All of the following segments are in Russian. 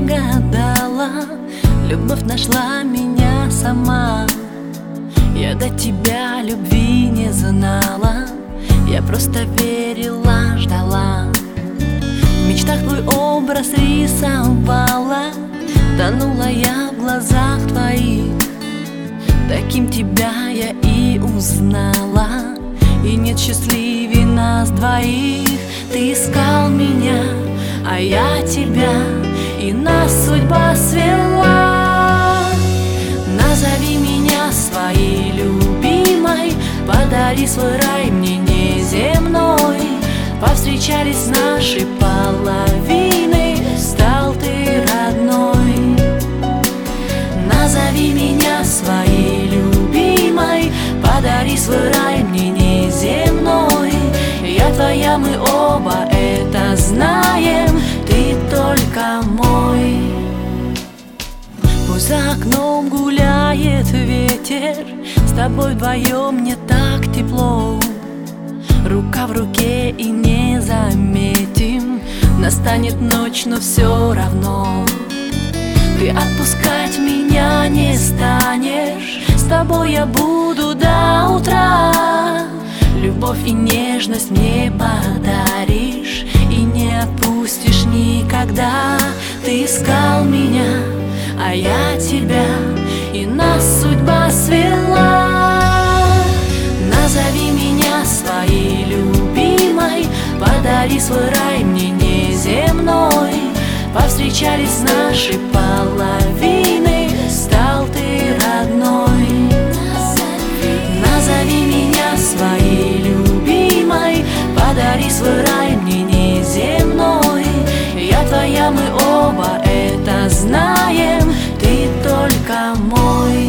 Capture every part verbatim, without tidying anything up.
гадала, любовь нашла меня сама. Я до тебя любви не знала, я просто верила, ждала. В мечтах твой образ рисовала, тонула я в глазах твоих. Таким тебя я и узнала, и нет счастливее нас двоих. Ты искал меня, а я тебя, и нас судьба свела. Назови меня своей любимой, подари свой рай мне неземной. Повстречались наши половины, стал ты родной. Назови меня своей любимой, подари свой рай мне неземной. Я твоя, мы оба это знаем, ты только мой. Пусть за окном гуляет ветер, с тобой вдвоем мне так тепло. Рука в руке и не заметим, настанет ночь, но все равно. Ты отпускать меня не станешь, с тобой я буду до утра. Любовь и нежность мне подаришь, и не отпустишь никогда. Ты искал меня, а я тебя, и нас судьба свела. Назови меня своей любимой, подари свой рай мне неземной. Повстречались наши половины, стал ты родной. Назови меня своей любимой, подари свой рай мне неземной. Я твоя, мы оба это знаем, ты только мой.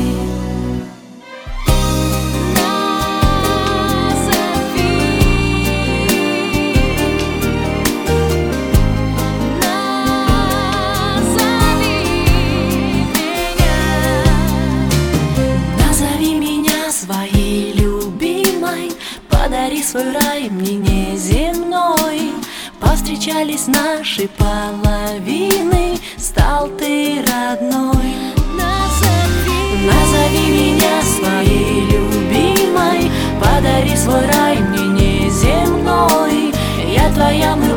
Своей любимой, подари свой рай мне неземной. Повстречались наши половины, стал ты родной. Назови, назови меня своей любимой, подари свой рай мне неземной. Я твоя, мы